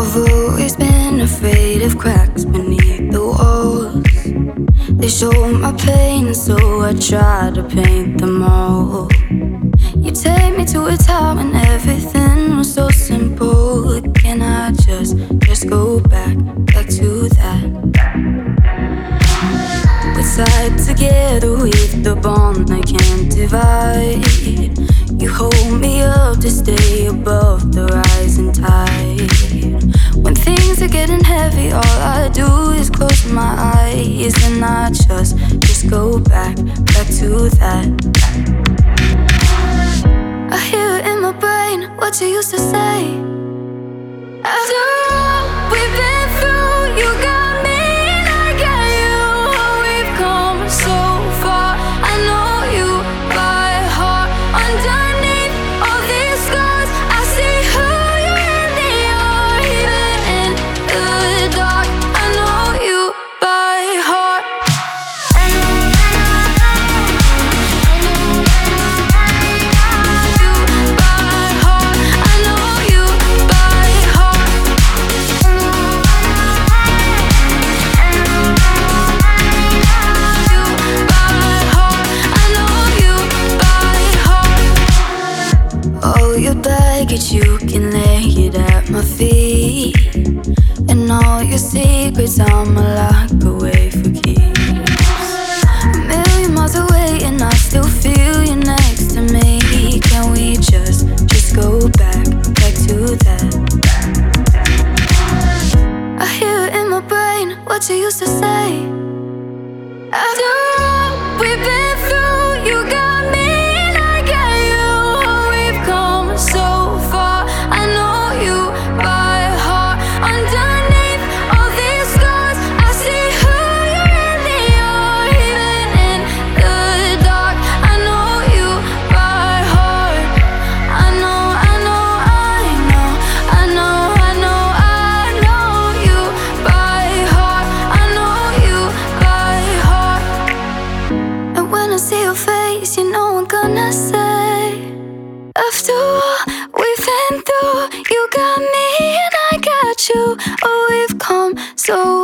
I've always been afraid of cracks beneath the walls. They show my pain, so I try to paint them all. You take me to a time when everything was so simple. Can I just go back to that? We're tied together with the bond I can't divide. You hold me up to stay above the rising tide. When things are getting heavy, all I do is close my eyes, and I just go back to that. I hear it in my brain, what you used to say. After all we've been through, you got me and I got you. We've come so far, I know you by heart. Underneath all these scars, I see who you really are. Even in the dark, I know you by heart. Your baggage, you can lay it at my feet, and all your secrets I'ma lock away for keeps. A million miles away and I still feel you next to me. Can we just go back to that? I hear it in my brain, what you used to say. After all we've been through, you got me and I got you. We've come so far, I know you by heart. Underneath all these scars, I see who you really are. Even in the dark, I know you by heart. I know you by heart. I know you by heart. And when I see your face, you know I'm gonna say, after all we've been through, you got me and I got you. Oh, we've come so